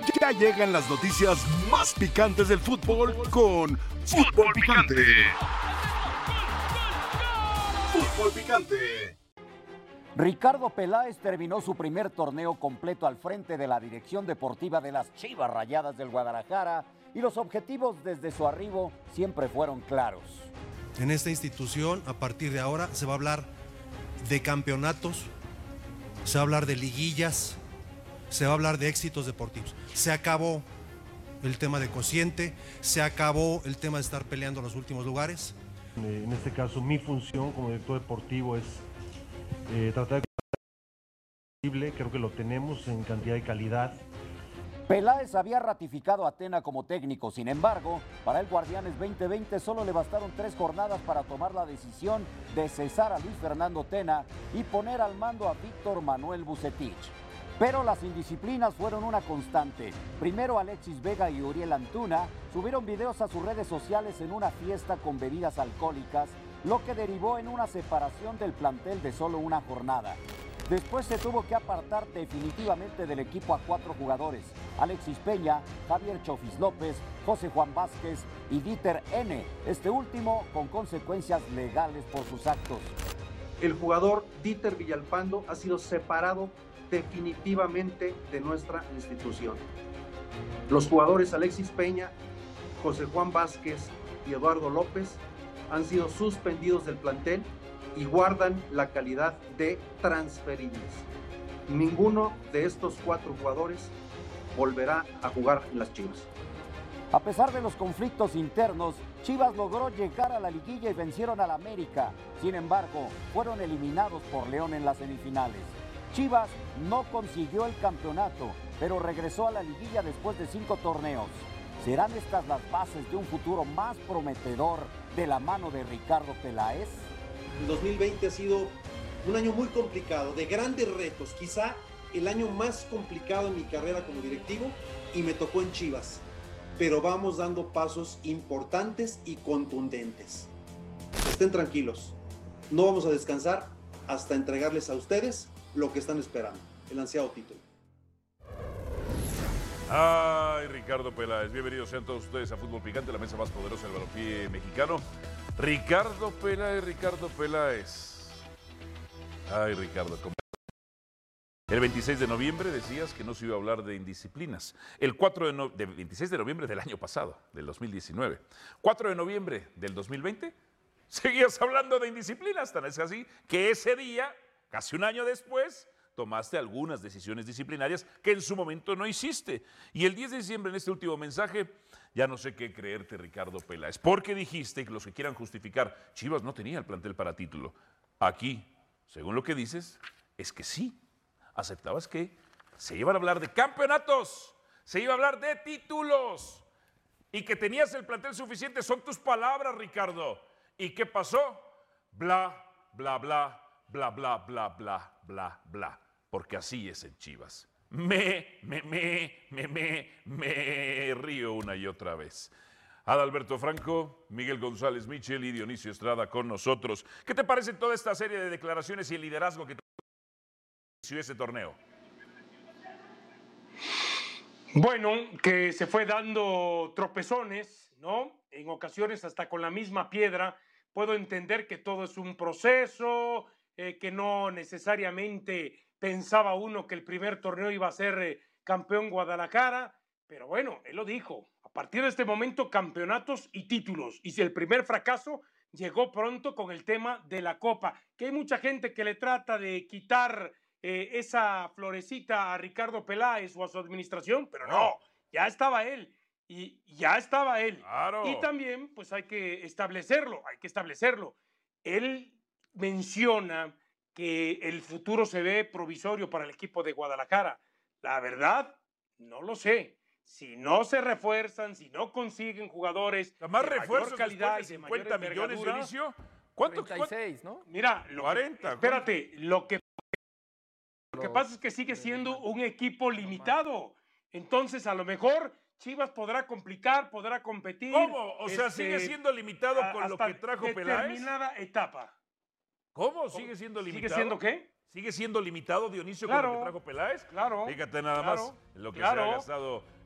Ya llegan las noticias más picantes del fútbol con Fútbol Picante. Fútbol Picante. Ricardo Peláez terminó su primer torneo completo al frente de la dirección deportiva de las Chivas Rayadas del Guadalajara y los objetivos desde su arribo siempre fueron claros. En esta institución, a partir de ahora, se va a hablar de campeonatos, se va a hablar de liguillas, se va a hablar de éxitos deportivos. Se acabó el tema de cociente, se acabó el tema de estar peleando los últimos lugares. En este caso, mi función como director deportivo es tratar de... Creo que lo tenemos en cantidad y calidad. Peláez había ratificado a Tena como técnico, sin embargo, para el Guardianes 2020 solo le bastaron 3 jornadas para tomar la decisión de cesar a Luis Fernando Tena y poner al mando a Víctor Manuel Vucetich. Pero las indisciplinas fueron una constante. Primero Alexis Vega y Uriel Antuna subieron videos a sus redes sociales en una fiesta con bebidas alcohólicas, lo que derivó en una separación del plantel de solo una jornada. Después se tuvo que apartar definitivamente del equipo a 4 jugadores: Alexis Peña, Javier Chofis López, José Juan Vázquez y Dieter N., este último con consecuencias legales por sus actos. El jugador Dieter Villalpando ha sido separado definitivamente de nuestra institución. Los jugadores Alexis Peña, José Juan Vázquez y Eduardo López han sido suspendidos del plantel y guardan la calidad de transferibles. Ninguno de estos 4 jugadores volverá a jugar en las Chivas. A pesar de los conflictos internos, Chivas logró llegar a la liguilla y vencieron al América. Sin embargo, fueron eliminados por León en las semifinales. Chivas no consiguió el campeonato, pero regresó a la liguilla después de 5 torneos. ¿Serán estas las bases de un futuro más prometedor de la mano de Ricardo Peláez? El 2020 ha sido un año muy complicado, de grandes retos, quizá el año más complicado en mi carrera como directivo, y me tocó en Chivas. Pero vamos dando pasos importantes y contundentes. Estén tranquilos, no vamos a descansar hasta entregarles a ustedes lo que están esperando, el ansiado título. Ay, Ricardo Peláez, bienvenidos sean todos ustedes a Fútbol Picante, la mesa más poderosa del balompié mexicano. Ricardo Peláez. Ay, Ricardo, ¿cómo? El 26 de noviembre decías que no se iba a hablar de indisciplinas. El 26 de noviembre del año pasado, del 2019. 4 de noviembre del 2020, seguías hablando de indisciplinas, tan es así que ese día, casi un año después, tomaste algunas decisiones disciplinarias que en su momento no hiciste. Y el 10 de diciembre, en este último mensaje, ya no sé qué creerte, Ricardo Peláez, porque dijiste que los que quieran justificar, Chivas no tenía el plantel para título. Aquí, según lo que dices, es que sí. Aceptabas que se iban a hablar de campeonatos, se iba a hablar de títulos y que tenías el plantel suficiente. Son tus palabras, Ricardo. ¿Y qué pasó? Bla, bla, bla, bla, bla, bla, bla, bla, bla. Porque así es en Chivas. Me río una y otra vez. Adalberto Franco, Miguel González Michel y Dionisio Estrada con nosotros. ¿Qué te parece toda esta serie de declaraciones y el liderazgo que inició ese torneo? Bueno, que se fue dando tropezones, ¿no? En ocasiones hasta con la misma piedra. Puedo entender que todo es un proceso, que no necesariamente pensaba uno que el primer torneo iba a ser campeón Guadalajara, pero bueno, él lo dijo, a partir de este momento campeonatos y títulos, y si el primer fracaso llegó pronto con el tema de la Copa, que hay mucha gente que le trata de quitar esa florecita a Ricardo Peláez o a su administración, pero no, ya estaba él, y ya estaba él, Claro. Y también pues hay que establecerlo, él menciona que el futuro se ve provisorio para el equipo de Guadalajara. La verdad, no lo sé. Si no se refuerzan, si no consiguen jugadores más de refuerzos mayor calidad después de y de mayor 50 millones, envergadura, Dionisio. ¿Cuánto? 36, ¿no? Mira, 40. Espérate, lo que pasa es que sigue siendo un equipo limitado. Entonces, a lo mejor Chivas podrá complicar, podrá competir. ¿Cómo? O sea, sigue siendo limitado con lo que trajo Peláez. Determinada etapa. ¿Cómo? ¿Sigue siendo limitado? ¿Sigue siendo qué? ¿Sigue siendo limitado, Dionisio, Claro, con lo que trajo Peláez? claro, Fíjate nada claro, más lo que claro. se ha gastado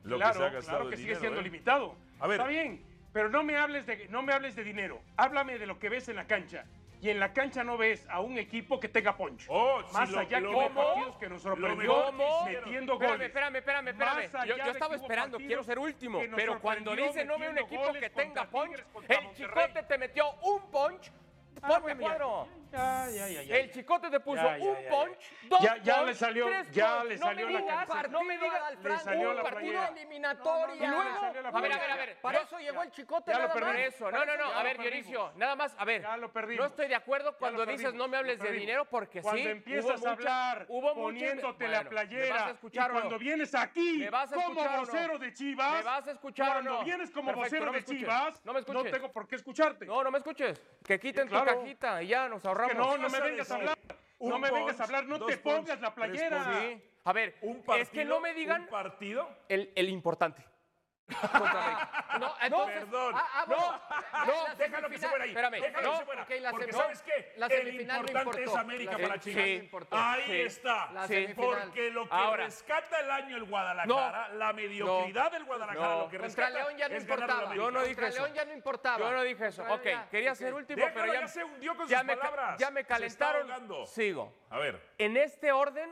lo claro, que se ha gastado claro que el sigue dinero, siendo ¿eh? limitado. A ver. Está bien, pero no me hables de dinero. Háblame de lo que ves en la cancha. Y en la cancha no ves a un equipo que tenga punch. Más allá que hubo partidos que nos sorprendió metiendo goles. Espérame. Más allá Yo de estaba que hubo esperando, partidos quiero ser último. que nos Pero cuando sorprendió dice no veo un metiendo equipo goles que tenga contra punch, Tigres, contra el Monterrey. Chicote te metió un punch. Ponme cuadro. Ya. El Chicote te puso Ya. un punch, dos Ya punch, le salió, tres ya punch. le No salió me la digas, camiseta. no me digas, Le salió un la partido playera. eliminatoria. No, Y luego, salió la a ver, playera. para eso llegó el Chicote Ya lo nada más. perdimos. Eso, no, Ya a ver, lo Dionisio, perdimos. nada más, a ver, Ya lo perdimos. no estoy de acuerdo Ya cuando lo dices perdimos, no me hables lo de perdimos. dinero porque Cuando sí, empiezas hubo a hablar, hubo poniéndote bueno, la playera, ¿me vas a escuchar y o no? cuando vienes aquí ¿Me vas a como escuchar o no? vocero de Chivas, ¿Me vas a escuchar o cuando no? vienes como Perfecto, vocero no me de escuches. Chivas, No me escuches. tengo por qué escucharte. No me escuches. Que quiten Claro. tu cajita y ya nos ahorramos. Que no me vengas a hablar. No me vengas a hablar, no te pongas la playera. Sí. A ver, es que no me digan ¿Un partido? el importante. Contra América. No, entonces, Perdón. No, Déjalo que se fuera ahí. Espérame, Déjalo no, que se fuera. ok, la Porque semifinal- ¿sabes qué? la El semifinal no importante es importó. América La para semifinal Chivas. no importó. Ahí Sí. está. La semifinal. Porque lo que Ahora. rescata el año el Guadalajara, la mediocridad del Guadalajara, No. lo que Contra rescata León ya no es ganar a la importaba. América. Yo no dije Contra eso. León ya no importaba. Yo no dije eso. Contra Ok, León ya. quería Ok. ser último, Déjalo, pero ya se hundió con ya sus palabras. ya me Se está calentaron. ahogando. Sigo. A ver, En este orden,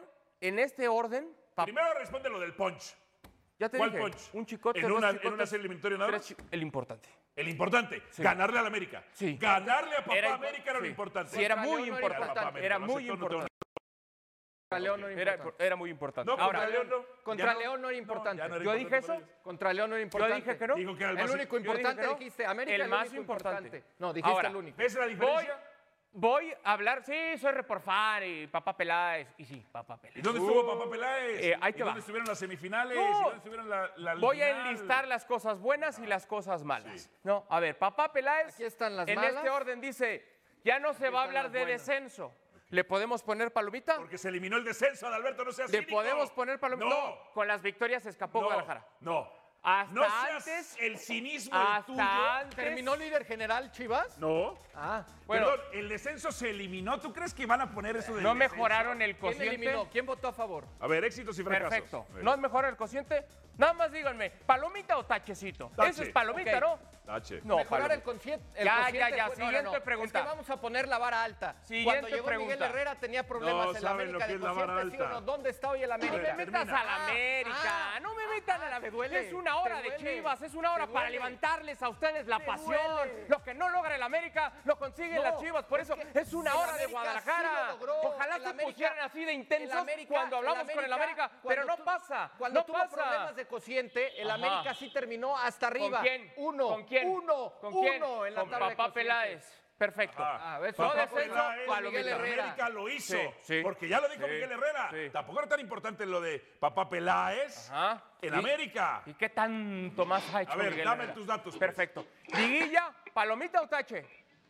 primero responde lo del punch. ya te ¿Cuál dije, punch? un Chicote, ¿En dos una Chicotes, serie eliminatoria nada tres más? el importante. El importante, ganarle a la América. Sí. Ganarle a Papá Era América era lo sí. importante. Sí, era Contra muy León no era importante. importante. Era Lo muy acepto, no tengo importante. Contra León no era importante. Era muy importante. No, Ahora, contra León no. Contra Ya no. León no era importante. ya no era ¿yo dije importante eso? para ellos. Contra León no era importante. Yo dije que no. Dijo que era el El más único Yo dije importante que no. dijiste. América El más único importante. No, dijiste Ahora, el único. ¿Ves la diferencia? Voy a hablar, sí, soy reporfar y Papá Peláez. Y sí, Papá ¿Y Peláez. dónde estuvo Papá Peláez? ahí te ¿Y va. dónde estuvieron las semifinales? No. ¿Y dónde estuvieron la Voy a final? enlistar las cosas buenas y las cosas malas. Sí. No, a ver, Papá Peláez. Aquí están las en malas. este orden dice, ya no se va a están hablar las de buenas. descenso. ¿Le podemos poner palomita? Porque se eliminó el descenso, Adalberto, no seas ¿Le cínico. podemos poner palomita? No. Con las victorias se escapó Guadalajara. No. Hasta No seas antes- el cinismo del tuyo. Hasta antes. ¿Terminó líder general Chivas? No. Ah. Bueno. Perdón, el descenso se eliminó. ¿Tú crees que van a poner eso del No descenso? mejoraron el ¿Quién cociente. eliminó? ¿Quién votó a favor? A ver, éxitos y fracasos. Perfecto. A ver. ¿No mejoraron el cociente? Nada más díganme, ¿palomita o tachecito? Tache. Eso es palomita, Ok. ¿no? Tache. No, Mejorar palomita. el cociente. Ya, siguiente pregunta. Es que vamos a poner la vara alta. Siguiente Cuando llegó pregunta. Miguel Herrera tenía problemas No en la saben América lo que de es la vara cociente, ¿sí o alta. no? ¿Dónde está hoy el No América? me metas a la América, no me metan a la te duele, Es una hora te de duele, Chivas, es una hora te para duele. levantarles a ustedes la Te pasión. duele. Lo que no logra el América, lo consiguen No, las Chivas. Por es eso que es una el hora de América Guadalajara. sí lo logró. Ojalá El se América- pusieran así de el intensos América- cuando hablamos con el América, pero no cuando pasa. Cuando no tuvo pasa. problemas de cociente, el Ajá. América sí terminó hasta arriba. ¿Con quién? Uno. ¿Con quién? Uno. ¿Con quién? Uno en la Con tabla de Papá cociente. Peláez. Perfecto. Ah, ¿ves? No Papá descenso, Peláez, palomita. Miguel Herrera. América lo hizo. Sí, sí. Porque ya lo dijo Sí, Miguel Herrera. sí. Tampoco era tan importante lo de Papá Peláez Ajá. en ¿Y- América. ¿Y qué tanto más ha hecho A ver, Miguel dame Herrera? tus datos, pues. Perfecto. Liguilla, palomita o tache.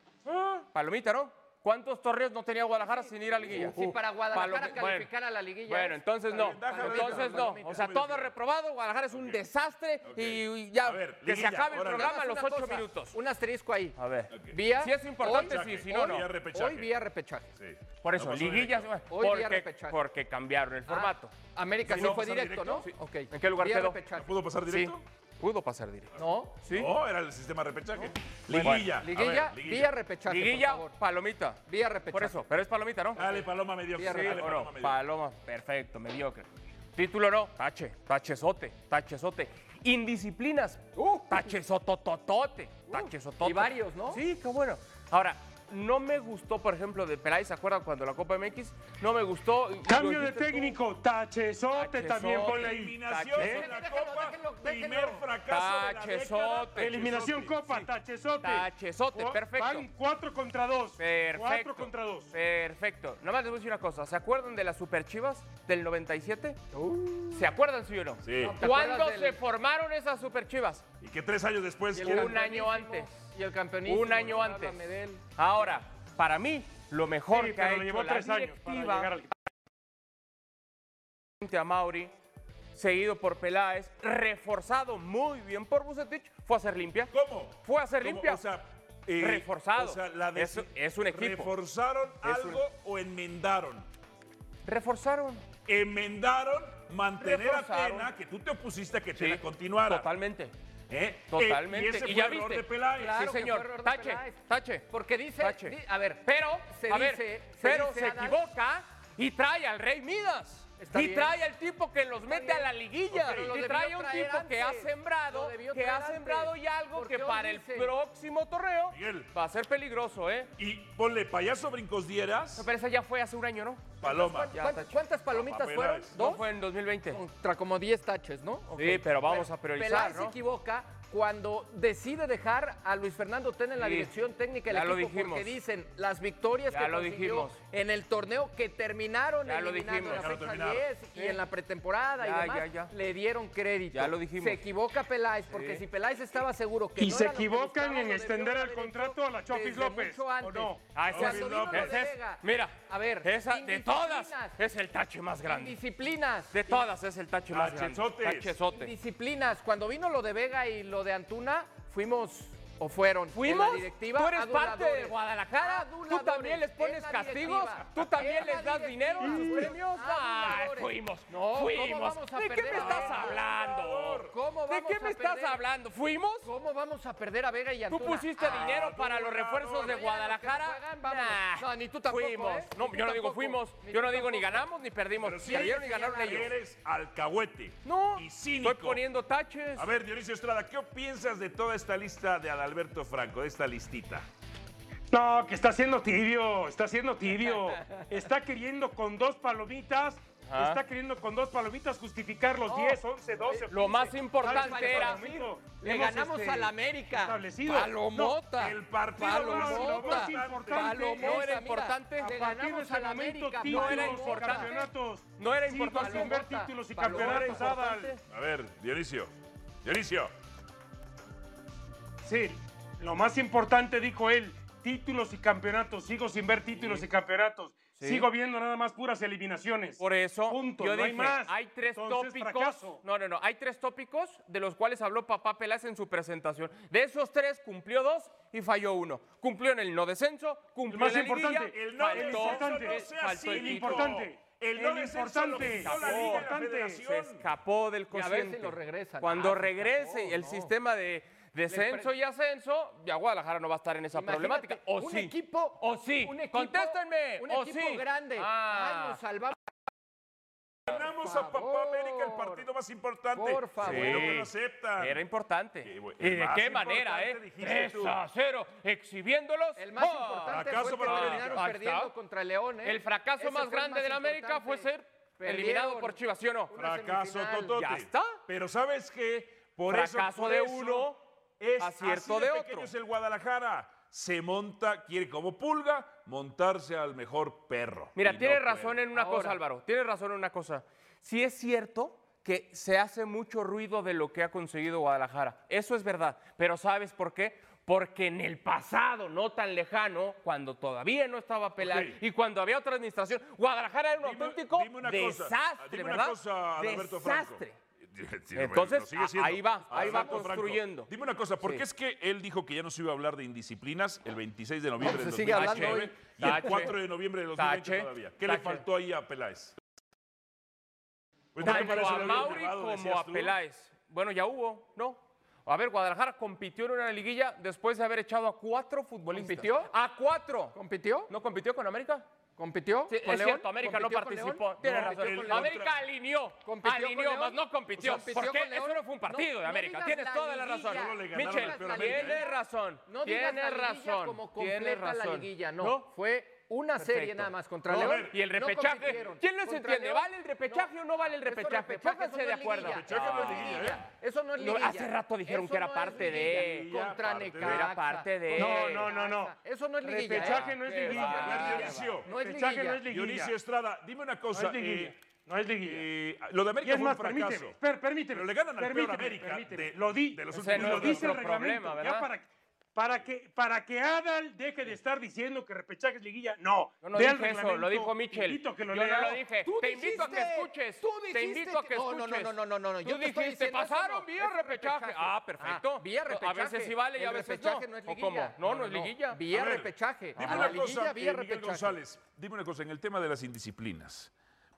Palomita, ¿no? ¿Cuántos torneos no tenía Guadalajara sin ir a liguilla? Si para Guadalajara Palomi- calificar a la liguilla. Bueno, entonces no. Entonces no. O sea, todo reprobado. Guadalajara es un desastre y ya A ver, que se liguilla, acabe el órale. programa a los Una 8 cosa, minutos. Un asterisco ahí. A ver. Vía. Si es importante, hoy- sí, si no, no. Vía repechaje. Hoy vía repechaje. Sí. Por eso, No pasó liguilla, directo. Hoy día repechaje. porque cambiaron el formato. América sí ¿No fue pasar directo, ¿no? directo? Ok. ¿En qué lugar Vía quedó? repechaje. ¿No pudo pasar directo? Sí, pudo pasar directo. No. ¿Sí? No, era el sistema repechaje. Bueno, Liguilla. A ver, Liguilla, vía repechaje, Liguilla, por favor. palomita. Vía repechaje. Por eso, pero es palomita, ¿no? Dale, Paloma mediocre. Sí, Sí, Dale, o Paloma no, mediocre. Paloma, perfecto, mediocre. Título no, tache, tachezote, tachezote. Indisciplinas, tachezotototote, tachezotote. Y varios, ¿no? Sí, qué bueno. Ahora, no me gustó, por ejemplo, de Peláez, ¿se acuerdan cuando la Copa MX? No me gustó. y Cambio lo de dijiste tú. técnico, tachezote también ponle ahí. Eliminación Tache. en la Déjalo, Copa. déjelo, Primer déjelo. fracaso de la Tachezote. década. Eliminación Copa, tachezote. Tachezote, perfecto. Van 4 contra 2. Perfecto. 4 contra 2. Perfecto. Nada más les voy a decir una cosa. ¿Se acuerdan de las Super Chivas del 97? ¿Se acuerdan, sí o no? Sí. ¿Te ¿Cuándo acuerdas se del- formaron esas Super Chivas? Y que 3 años después. Y el Un año antes. Y el campeonísimo. Un año ¿no? antes. Háblame de él. Ahora, para mí, lo mejor Sí, que ha pero le hecho llevó la 3 años para directiva llegar al... a Mauri, seguido por Peláez, reforzado muy bien por Vucetich, fue a hacer limpia. ¿Cómo? Fue a hacer ¿Cómo? limpia. O sea, Reforzado. O sea, Es un equipo. ¿Reforzaron Es algo o enmendaron? Reforzaron. Enmendaron mantener reforzaron. a Tena, que tú te opusiste a que Tena continuara. Totalmente. ¿Eh? Totalmente. Y ese fue ya error viste. de Peláez. Claro Sí, que fue señor. error de Tache, Peláez. tache. Porque dice, Tache. a ver, Pero, se a ver, dice, pero se Adal, equivoca y trae al Rey Midas. Está Y bien. trae al tipo que los mete a la liguilla. Pero lo Y debió trae a un traer tipo que ha antes. sembrado, Lo debió traer antes. y algo ¿Por que qué para el dice? próximo torneo Miguel. va a ser peligroso, ¿eh? Y ponle payaso brincos dieras, Pero esa ya fue hace un año, ¿no? Paloma. ¿Cuántas palomitas Papá fueron? Peláez. No fue en 2020. Contra como 10 taches, ¿no? Ok. Sí, pero vamos a priorizar, Peláez ¿no? se equivoca cuando decide dejar a Luis Fernando Tena en la Sí, dirección técnica del ya lo equipo dijimos. porque dicen las victorias Ya que lo consiguió dijimos. en el torneo que terminaron Ya lo eliminando dijimos. en Ya la lo fecha terminaron. 10 y Sí. en la pretemporada Ya, y demás, ya. le dieron crédito. Ya lo dijimos. Se equivoca Peláez porque si Peláez estaba seguro que Y no se era lo que equivocan buscaba, en lo debió extender el haber hecho contrato a la Chofis desde López, mucho ¿o antes. no? Ah, ese Cuando vino lo de ese es- Vega. mira, A ver, esa de todas indisciplinas. es el tache más grande. Indisciplinas. De todas es el tache más grande. Tachezotes. Tachezote. Disciplinas. Cuando vino lo de Vega y lo de Antuna, fuimos o fueron en ¿Fuimos? la directiva. ¿Tú eres parte aduladores. de Guadalajara? ¿Tú Aduladores. también les En pones la castigos? directiva. ¿Tú también En la les das dinero a sus directiva. premios? ¡Ay, Aduladores. fuimos! No, ¿cómo ¡Fuimos! vamos a ¿De qué perder me a estás Vega? hablando? ¿Cómo ¿De vamos qué a me estás perder? hablando? ¿Fuimos? ¿Cómo vamos a perder a Vega y Antuna? ¿Tú pusiste dinero para los refuerzos de Pero ya los que Guadalajara? juegan, vámonos. Nah, No, ni tú tampoco, Fuimos. ¿eh? No, Ni tú yo no digo tampoco. fuimos. Ni Yo tú no digo ni tampoco. ganamos ni perdimos. Pero sí, Perdieron y ganaron ellos. Eres alcahuete. No, y cínico. estoy poniendo taches. A ver, Dionisio Estrada, ¿qué piensas de toda esta lista de Adalberto Franco, de esta listita? No, que está siendo tibio, está siendo tibio. Está queriendo con 2 palomitas, Ajá. está queriendo con 2 palomitas justificar los 10, 11, 12. Lo más importante ¿Sabes cuál era- palomito? Le Hemos, ganamos a la América. establecido. Palomota. El partido Palomota. más importante. Palomota. No era importante. Le A partir de ganamos ese a la momento, América. títulos, No era importante. campeonatos. No era Sí, importante. vas a ver títulos y Palomota. campeonatos, No era Adal. importante. A ver, Dionisio. Dionisio. Sí, lo más importante, dijo él, títulos y campeonatos. Sigo sin ver títulos y campeonatos. Sí. Sigo viendo nada más puras eliminaciones. Por eso, Punto, yo no dije, hay más. hay 3 Entonces, tópicos. fracaso. No, hay 3 tópicos de los cuales habló papá Peláez en su presentación. De esos 3 cumplió 2 y falló 1. Cumplió en el no descenso, cumplió más en la liguilla, importante, El no faltó- descenso no importante, sea faltó el cínico. importante. El no El descenso lo importante. quitó la Liga y la Importante. se Federación. escapó del Y a ver cociente. si lo regresan. Cuando Ah, se regrese escapó, el no. sistema de descenso y ascenso, ya Guadalajara no va a estar en esa Imagínate, problemática. ¿O un sí? equipo, ¿O sí? un equipo- Contéstenme. Un ¿O equipo sí? grande. Ah. Ay, nos salvamos. Ganamos a Papá América, el partido más importante. Por favor. Bueno, que lo aceptan. Era importante. Qué bueno. ¿Y de Más qué manera, importante dijiste 3 tú. a 0, exhibiéndolos. El más ¡Ah! importante fracaso fue que para la terminaron América. Ahí perdiendo está. contra el León, ¿eh? El fracaso Ese más fue el grande de la América fue importante. ser eliminado Perdieron. por Chivas, ¿sí o no? Una Fracaso semifinal. totote. Ya está. Pero ¿sabes qué? Fracaso de uno, es acierto así de de pequeño otro. es el Guadalajara. Se monta, quiere como pulga, montarse al mejor perro. Mira, Y tienes no razón puede. en una cosa, Álvaro. Tienes razón en una cosa. Sí es cierto que se hace mucho ruido de lo que ha conseguido Guadalajara. Eso es verdad. Pero ¿sabes por qué? Porque en el pasado, no tan lejano, cuando todavía no estaba Peláez Ok. y cuando había otra administración, Guadalajara era un Dime- auténtico dime una cosa. desastre, Dime ¿verdad? una cosa, Adalberto Franco. Desastre. Sí, Entonces, lo sigue siendo. ahí va Adalberto Franco, construyendo. Dime una cosa, ¿por qué Sí. es que él dijo que ya no se iba a hablar de indisciplinas el 26 de noviembre Se del sigue hablando 2019 hoy. y el Tache. 4 de noviembre de 2020 Tache. todavía? ¿Qué le Tache. faltó ahí a Peláez? Pues, ¿no te Tanto parece a lo bien Mauri llevado, como decías a tú? Peláez. Bueno, ya hubo, ¿no? A ver, Guadalajara compitió en una liguilla después de haber echado a 4 futbolistas. ¿Compitió? ¡A 4! ¿Compitió? ¿No compitió con América? ¿Compitió? Sí, ¿Con es León? cierto, América no ¿Compitió con León? participó. Tienes No, razón. compitió con América León. alineó. ¿Compitió Alineó, con más León? no compitió. ¿Compitió Porque con León? eso no fue un partido de No América. digas Tienes la toda la razón. liguilla. Solo le ganaron Michel, al peor tienes América, ¿eh? razón. No digas Tienes la liguilla razón. como Tienes completa la razón. liguilla, no. Fue una serie Perfecto. nada más contra No, a León. ver, Y el No repechaje. compitieron. ¿Quién les Contra entiende? León, ¿Vale el repechaje o no vale el Eso repechaje? repechaje, Pónganse eso no de es acuerdo. liguilla. Repechaje no es Eso liguilla, ¿eh? Eso no es No, liguilla. hace rato dijeron Eso que era no es parte liguilla. de. Contra Parte de. Necaxa. Era parte de. No. Eso no es liguilla. Repechaje ¿eh? no es Qué liguilla. va. A ver, Dionisio. No es Repechaje liguilla. no es liguilla. Dionisio Estrada, dime una No cosa. es liguilla. No es liguilla. Lo de Y América es fue un más, fracaso. permíteme. Pero le ganan al peor permíteme, América permíteme. de- Lo di. de los Ese no lo es dice el nuestro reglamento. problema, Ya ¿verdad? para que Adal deje de estar diciendo que repechaje es liguilla. No. Yo no Vea el dije eso, lo reglamento, dijo Michel. invito a que lo Yo lea. no lo dije. Tú Te invito a que dijiste, escuches. tú Te dijiste invito a que no, escuches. no. Tú Yo te estoy dijiste, diciendo eso pasaron no. vía Eso es repechaje. Ah, perfecto. Vía A repechaje. veces sí vale y a El veces no. repechaje no es ¿O liguilla. cómo? No, no es liguilla. Vía A ver, repechaje. Dime A una la cosa, liguilla, vía Miguel repechaje. González, dime una cosa, en el tema de las indisciplinas.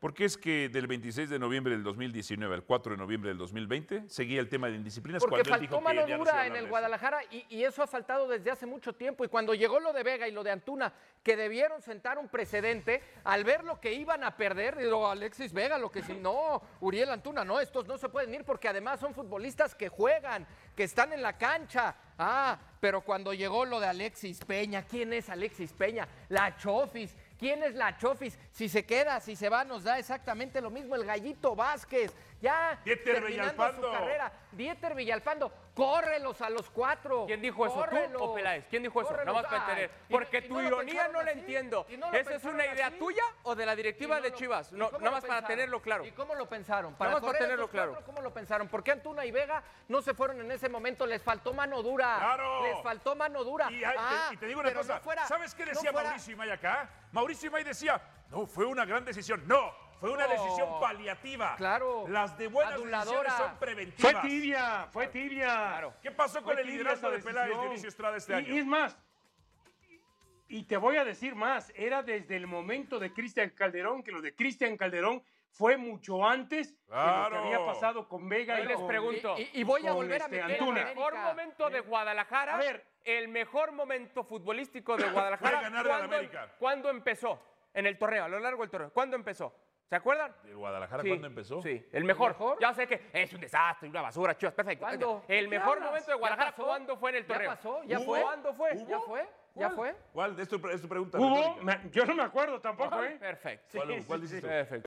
Porque es que del 26 de noviembre del 2019 al 4 de noviembre del 2020 seguía el tema de indisciplinas. Porque cuando él dijo faltó mano que ya no se iba a dura en hablar el de Guadalajara y eso ha faltado desde hace mucho tiempo. Y cuando llegó lo de Vega y lo de Antuna, que debieron sentar un precedente, al ver lo que iban a perder, digo, Alexis Vega, lo que si no, Uriel Antuna, no, estos no se pueden ir porque además son futbolistas que juegan, que están en la cancha. Pero cuando llegó lo de Alexis Peña, ¿quién es Alexis Peña? La Chofis. ¿Quién es la Chofis? Si se queda, si se va, nos da exactamente lo mismo. El Gallito Vázquez, ya Dieter terminando Villalpando. su carrera. Dieter Villalpando, córrelos a los 4. ¿Quién dijo eso? ¿Tú o Peláez? ¿Quién dijo eso? Córrelos. Nada más para entender. Porque tu ironía no la entiendo. ¿Esa es una idea tuya o de la directiva de Chivas? No, nada más para tenerlo claro. ¿Y cómo lo pensaron? Nada más para tenerlo claro. ¿Cómo lo pensaron? ¿Por qué Antuna y Vega no se fueron en ese momento? Les faltó mano dura. ¡Claro! Les faltó mano dura. Y te digo una pero cosa, no fuera- ¿sabes qué decía no fuera- Mauricio Imay acá? Mauricio Imay decía, no, fue una gran decisión. No, fue una decisión paliativa. Claro. Las de buenas Aduladora. decisiones son preventivas. Fue tibia. Claro. ¿Qué pasó con Fue el tibia liderazgo esa de Peláez, decisión. Dionisio Estrada, este Y año? es más, y te voy a decir más, era desde el momento de Cristian Calderón, que lo de Cristian Calderón fue mucho antes de lo Claro. que había pasado con Vega Yo y les con- pregunto. Y voy a con volver a meter Antuna. a El mejor momento de Guadalajara, A ver. el mejor momento futbolístico de Guadalajara. Fue ganarle al América. ¿Cuándo empezó? En el torneo, a lo largo del torneo. ¿Cuándo empezó? ¿Se acuerdan? ¿El Guadalajara Sí, cuándo empezó? Sí, el mejor. ¿El mejor? Ya sé que es un desastre, una basura, Chivas, perfecto. ¿Cuándo? El ¿Qué mejor hablas? momento de ¿Ya Guadalajara, pasó? ¿cuándo fue en el torneo? ¿Ya pasó? ¿Ya ¿Hubo? fue? ¿Cuándo fue? ¿Ya fue? ¿Ya fue? ¿Cuál? Es tu pregunta ¿Hubo? retórica. Yo no me acuerdo tampoco, Ajá, ¿eh? Perfecto. ¿Cuál dices tú? Perfecto.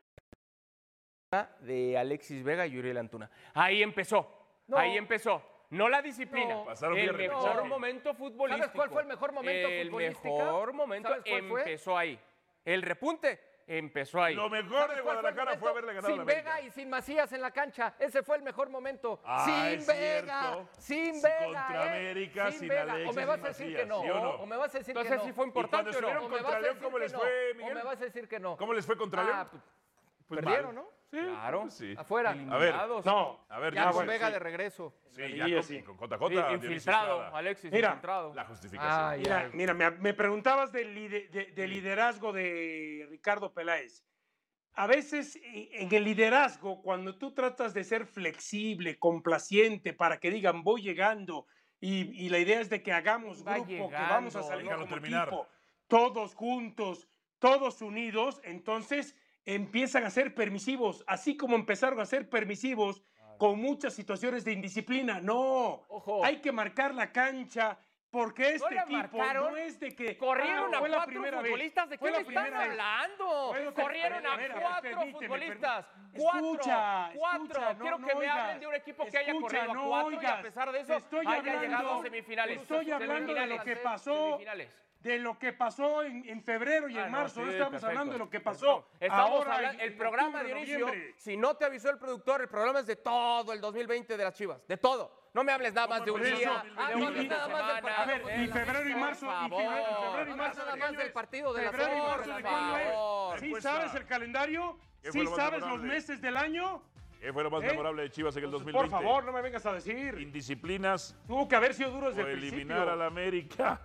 De Alexis Vega y Uriel Antuna. Ahí empezó. No. Ahí empezó. No la disciplina. No. Pasaron El bien mejor repechaje. momento futbolístico. ¿Sabes cuál fue el mejor momento futbolístico? El mejor momento ¿Sabes cuál fue? empezó ahí. El repunte empezó ahí. Lo mejor ¿Sabes de cuál fue el Guadalajara fue momento? haberle ganado a Sin la América. Vega y sin Macías en la cancha. Ese fue el mejor momento. Sin es Vega. cierto. Sin Sí, Vega. contra América, sin Vega. Alexis O me vas a decir Macías, que no. ¿sí o no? O me vas a decir Entonces que no. sí fue ¿Y cuando importante o no. estuvieron O me vas contra a León, decir cómo que les no. fue, O Miguel? me vas a decir que no. ¿Cómo les fue contra León? Pues Perdieron, mal. ¿no? Sí, Claro. pues sí. Afuera. A ver, Eliminados. No. a ver, Ya ya con bueno, Vega sí. de regreso. Sí, Sí, ya sí. con JJ. Sí, Dionisio infiltrado, Estrada. Alexis, Mira, infiltrado. La justificación. Ay, Mira, me preguntabas del liderazgo de Ricardo Peláez. A veces en el liderazgo, cuando tú tratas de ser flexible, complaciente, para que digan voy llegando y la idea es de que hagamos Va grupo, que llegando, vamos a salir déjalo como terminar. equipo, todos juntos, todos unidos, entonces empiezan a ser permisivos, así como empezaron a ser permisivos con muchas situaciones de indisciplina. No, Ojo. hay que marcar la cancha. Porque este la equipo marcaron, no es de que Corrieron a fue la 4 primera vez. futbolistas. ¿De Fue qué la me están primera vez. hablando? Fue lo que- Corrieron a 4 permíteme, futbolistas. Escucha, 4. escucha, no, Quiero no que me oigas. hablen de un equipo que haya Escucha, corrido a no 4 y a oigas. pesar de Te eso estoy haya hablando- llegado a semifinales. Estoy hablando de lo que pasó, Semifinales. de lo que pasó en febrero y en No, marzo. No sí, estamos perfecto. hablando de lo que pasó Estamos ahora hablando, en el programa, octubre, Dionisio, noviembre. si no te avisó el productor, el programa es de todo el 2020 de las Chivas, de todo. No me hables nada más de un Por eso, día, y- de un fin de nada más del semana. A ver, y febrero y marzo, Por y febrero y favor. marzo, Nada ¿de qué más año del es? partido de la Febrero y Por marzo, ¿de qué año favor. es? ¿Sí Encuesta. sabes el calendario? ¿Qué fue ¿Sí lo más sabes los memorable? meses del año? ¿Qué fue lo más ¿Eh? memorable de Chivas en el Entonces, 2020? por favor, no me vengas a decir. Indisciplinas Tuvo que haber sido duro o desde el eliminar principio. al América.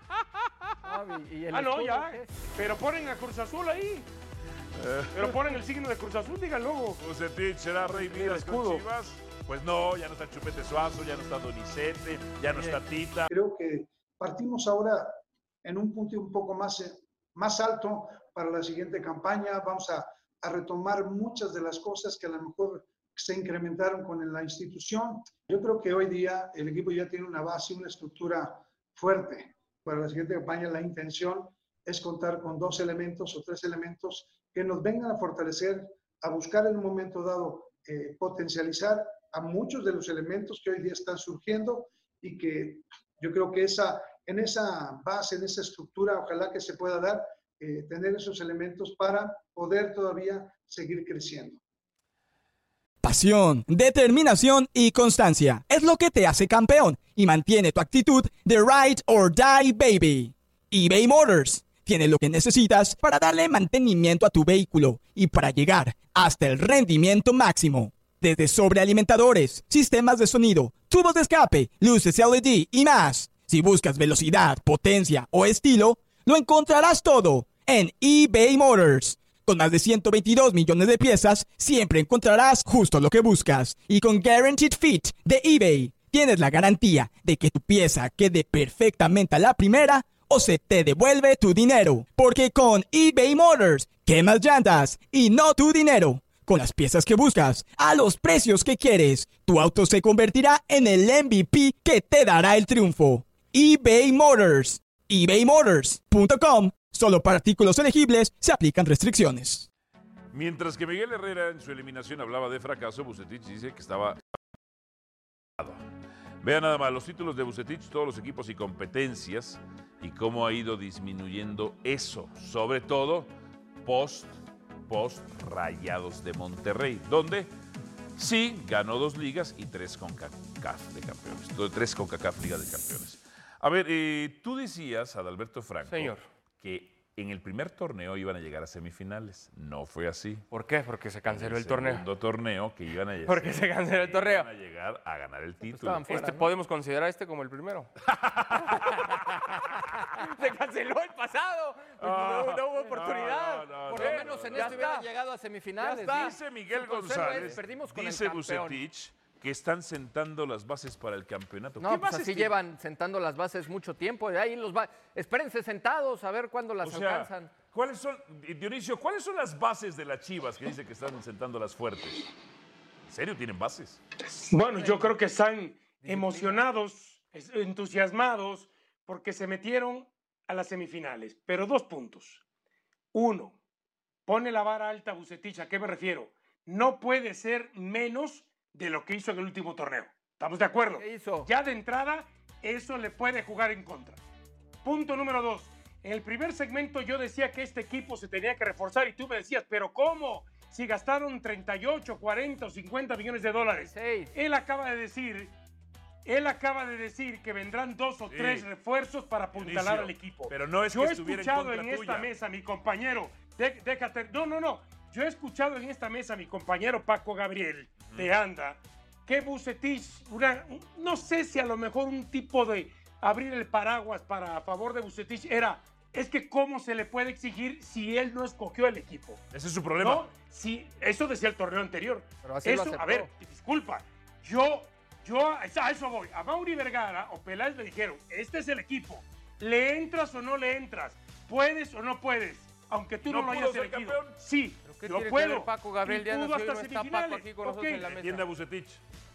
¿Y el Ah, no, escudo ya. qué? Pero ponen a Cruz Azul ahí. Pero ponen el signo de Cruz Azul, digan luego. Bucetich será Rey Midas con escudo. Chivas. Pues no, ya no está Chupete Suazo, ya no está Donizete, ya no está Tita. Creo que partimos ahora en un punto un poco más alto para la siguiente campaña. Vamos a retomar muchas de las cosas que a lo mejor se incrementaron con la institución. Yo creo que hoy día el equipo ya tiene una base, una estructura fuerte. Para la siguiente campaña la intención es contar con 2 elementos o 3 elementos que nos vengan a fortalecer, a buscar en un momento dado potencializar a muchos de los elementos que hoy día están surgiendo y que yo creo que en esa base, en esa estructura, ojalá que se pueda dar, tener esos elementos para poder todavía seguir creciendo. Pasión, determinación y constancia es lo que te hace campeón y mantiene tu actitud de ride or die, baby. eBay Motors tiene lo que necesitas para darle mantenimiento a tu vehículo y para llegar hasta el rendimiento máximo. Desde sobrealimentadores, sistemas de sonido, tubos de escape, luces LED y más. Si buscas velocidad, potencia o estilo, lo encontrarás todo en eBay Motors. Con más de 122 millones de piezas, siempre encontrarás justo lo que buscas. Y con Guaranteed Fit de eBay, tienes la garantía de que tu pieza quede perfectamente a la primera o se te devuelve tu dinero. Porque con eBay Motors, quemas llantas y no tu dinero. Con las piezas que buscas, a los precios que quieres, tu auto se convertirá en el MVP que te dará el triunfo. eBay Motors. ebaymotors.com. Solo para artículos elegibles se aplican restricciones. Mientras que Miguel Herrera en su eliminación hablaba de fracaso, Vucetich dice que estaba... Vean nada más los títulos de Vucetich, todos los equipos y competencias y cómo ha ido disminuyendo eso, sobre todo post Rayados de Monterrey, donde sí ganó 2 ligas y 3 CONCACAF de campeones, 3 CONCACAF Liga de Campeones. A ver, tú decías, Adalberto Franco, señor, que en el primer torneo iban a llegar a semifinales. No fue así. ¿Por qué? Porque se canceló el torneo. El segundo torneo que iban a llegar. Porque se canceló el torneo. Iban a llegar a ganar el título. Fuera, ¿no? ¿Podemos considerar este como el primero? Se canceló el pasado. No hubo oportunidad. Por lo menos en esto hubieran llegado a semifinales. Dice Miguel González, dice Vucetich, que están sentando las bases para el campeonato. No, pues así llevan sentando las bases mucho tiempo. De ahí espérense sentados a ver cuándo las alcanzan. ¿Cuáles son, Dionisio, cuáles son las bases de las Chivas que dice que están sentando las fuertes? ¿En serio tienen bases? Bueno, yo creo que están emocionados, entusiasmados, porque se metieron a las semifinales. Pero 2 puntos. 1, pone la vara alta a Vucetich. ¿A qué me refiero? No puede ser menos de lo que hizo en el último torneo. ¿Estamos de acuerdo? ¿Qué hizo? Ya de entrada, eso le puede jugar en contra. Punto número 2. En el primer segmento yo decía que este equipo se tenía que reforzar y tú me decías, ¿pero cómo? Si gastaron 38, 40 o 50 millones de dólares. Él acaba de decir que vendrán 2 o 3 refuerzos para apuntalar al equipo. Pero no es yo que he estuviera escuchado en en contra esta tuya. mesa, mi compañero, No. Yo he escuchado en esta mesa a mi compañero Paco Gabriel de ANDA que Vucetich, no sé si a lo mejor un tipo de abrir el paraguas a favor de Vucetich es que cómo se le puede exigir si él no escogió el equipo. Ese es su problema. ¿No? Sí, eso decía el torneo anterior. Pero así lo aceptó. A ver, disculpa, yo a eso voy. A Mauri Vergara o Peláez le dijeron, este es el equipo, ¿le entras o no le entras? ¿Puedes o no puedes? Aunque tú no lo hayas elegido. Campeón? Sí, ¿Qué yo tiene puedo. que ver Paco Gabriel de pudo Anda, hasta si hoy no está semifinales. Paco aquí con nosotros en la mesa? Entiende a Vucetich.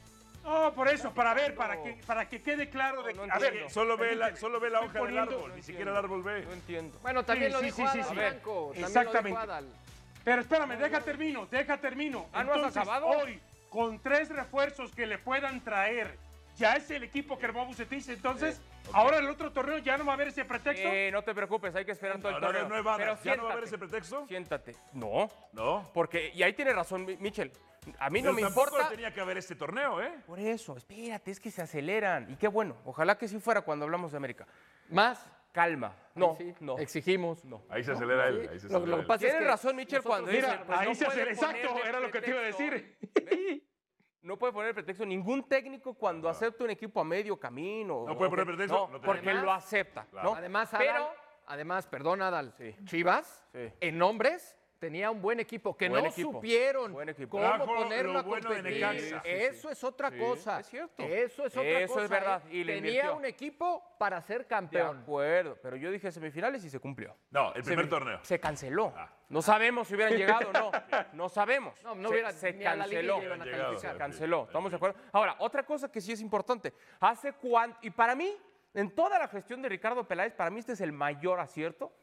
No, por eso, para que quede claro de que... No a ver, Solo ve la hoja del poniendo- árbol, ni siquiera el árbol ve. No entiendo. Bueno, también Sí, lo sí, dijo sí, sí, Adal sí. Franco. También Exactamente. lo dijo Adal. Pero espérame, deja termino. ¿Ah, no has Entonces, acabado? hoy, con 3 refuerzos que le puedan traer, ya es el equipo que armó Vucetich. Entonces, ahora el otro torneo ya no va a haber ese pretexto. No te preocupes, hay que esperar todo el torneo. No hay banda. Pero ¿Ya no va a haber siéntate. ese pretexto? Siéntate. No. No. Porque, y ahí tiene razón Michel, a mí no Pero me tampoco importa. tenía que haber este torneo, ¿eh? Por eso, espérate, es que se aceleran. Y qué bueno, ojalá que sí fuera cuando hablamos de América. Más. Calma. No, Sí, no. Exigimos. No. Ahí se acelera él. Ahí se Lo acelera que él. pasa es Tienes que razón, Michel, cuando dice. Mira, pues, ahí no se puede acelera. Exacto, poner de era lo que te iba a pretexto. decir. No puede poner pretexto ningún técnico cuando acepta un equipo a medio camino. No puede poner pretexto, No, no porque tiene. lo acepta. Claro. ¿no? Además, perdón, Adal, Sí. Chivas, Sí. en nombres, tenía un buen equipo que Buen no equipo. supieron Buen equipo. cómo Trajo ponerlo lo a bueno de competir. Necaxa. Eso es otra Sí, cosa. es cierto. Eso es otra Eso cosa. es verdad, y le Tenía invirtió. un equipo para ser De campeón. acuerdo, pero yo dije semifinales y se cumplió. No, el primer torneo. Se canceló. No sabemos si hubieran llegado o no. No sabemos. No hubiera- se ni a la canceló. liguilla iban a Llegado, calificar. Se canceló. ¿Estamos de acuerdo? Ahora, otra cosa que sí es importante. ¿Hace cuánto? Y para mí, en toda la gestión de Ricardo Peláez, para mí este es el mayor acierto.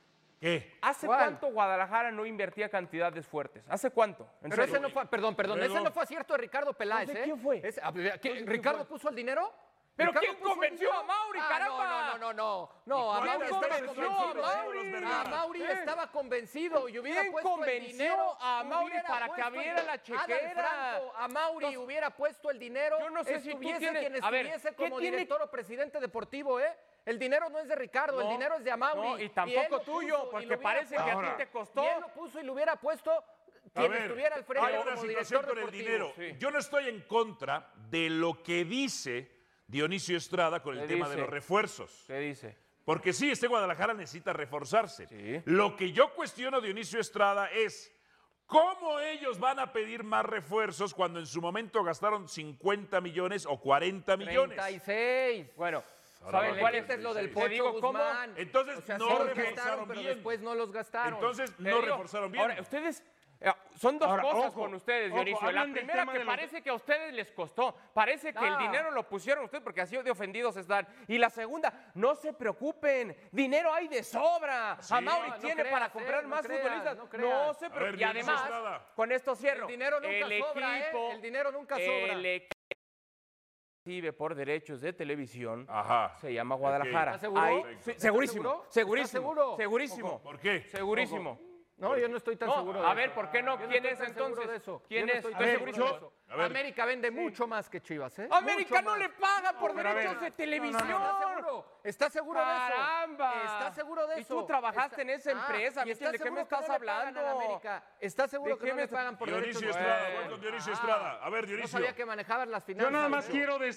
¿Qué? ¿Hace ¿Cuál? cuánto Guadalajara no invertía cantidades fuertes? ¿Hace cuánto? ¿En Pero serio? ese no fue, perdón, Luego- ese no fue acierto de Ricardo Peláez, ¿De ¿eh? quién fue? ¿Ricardo puso el dinero? ¿Pero ¿Ricardo quién puso el convenció dinero? a Mauri, caramba? No, a ¿Quién Mauri estaba convenció convencido. a Mauri? A Mauri estaba convencido y hubiera ¿Quién puesto el convenció dinero. a Mauri hubiera para que puesto abriera la Adal chequera? Franco, a Mauri hubiera puesto el dinero. Yo no sé si tú estuviese tienes- quien a ver, estuviese ¿qué como tiene- director o presidente deportivo, ¿eh? El dinero no es de Ricardo, el No, dinero es de Amauri. no, y él tampoco lo tuyo, puso y porque lo hubiera parece que a ti puesto. te costó. Y él lo puso y lo hubiera puesto quien estuviera al frente Hay una como situación director con el deportivo. dinero. Sí. Yo no estoy en contra de lo que dice Dionisio Estrada con el ¿Qué tema de dice? los refuerzos. ¿Qué dice? Porque sí, Guadalajara necesita reforzarse. Sí. Lo que yo cuestiono, Dionisio Estrada, es cómo ellos van a pedir más refuerzos cuando en su momento gastaron 50 millones o 40 millones. 36. Bueno, ¿saben cuál es lo del Pocho Guzmán? Entonces, o sea, no sí reforzaron pero bien. después no los gastaron. Entonces, no reforzaron bien. Ahora, ustedes... Son dos cosas con ustedes, Dionisio. La hablan del primera tema que de los- parece que a ustedes les costó, parece que el dinero lo pusieron ustedes porque así de ofendidos están. Y la segunda, no se preocupen, dinero hay de sobra. Sí. Amauri No tiene creas, para comprar no más creas, futbolistas. no creas. No se A ver, preocupen. Y Dionisio además, Estrada. con esto cierro. El dinero nunca sobra, equipo, el dinero nunca sobra. El equipo recibe por derechos de televisión. Ajá. Se llama Guadalajara. ¿Estás seguro? Ahí- ¿Estás segurísimo. seguro? Segurísimo. ¿Estás seguro? Segurísimo. ¿Por qué? Segurísimo. No, yo no estoy tan seguro de a eso. ver, ¿por qué no? Yo ¿Quién estoy es tan seguro entonces? de eso. ¿Quién Yo no es? estoy Estoy tan segurísimo seguro de eso. A ver. América vende mucho más que Chivas, ¿eh? América Mucho no le más. paga por pero a ver. derechos de televisión. ¿Estás seguro? ¿Estás seguro de eso? ¡Caramba! ¿Estás seguro de ¿Y eso? tú trabajaste en esa empresa, ¿y Michel? estás ¿De qué seguro me estás que no le pagan hablando? a la América? ¿Estás seguro ¿De que qué no me le estás- pagan por Dionisio derechos de Estrada, televisión? voy con Dionisio Estrada. A ver, No Dionisio. sabía que manejabas las finanzas. Yo nada más Yo.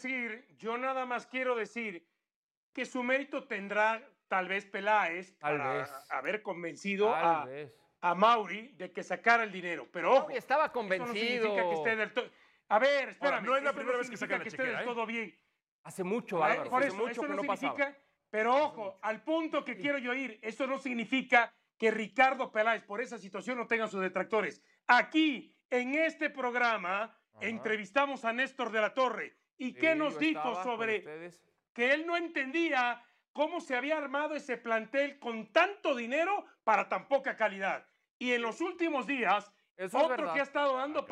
quiero decir que su mérito tendrá tal vez Peláez Tal para vez. haber convencido Tal vez. a Mauri de que sacara el dinero. Pero ojo, Mauri estaba eso no convencido. significa que esté del todo... A ver, espérame. no es la eso primera vez que significa sacan la esté del chequera, ¿eh? todo bien. Hace mucho, A ver, Álvaro. por Hace eso, mucho eso que no no significa, pasaba. pero ojo, al punto que quiero yo ir, eso no significa que Ricardo Peláez por esa situación no tenga sus detractores. Aquí, en este programa, entrevistamos a Néstor de la Torre. ¿Y qué Sí, nos yo dijo estaba con sobre ustedes. que él no entendía cómo se había armado ese plantel con tanto dinero para tan poca calidad? Y en los últimos días, Eso es otro verdad. que ha estado dando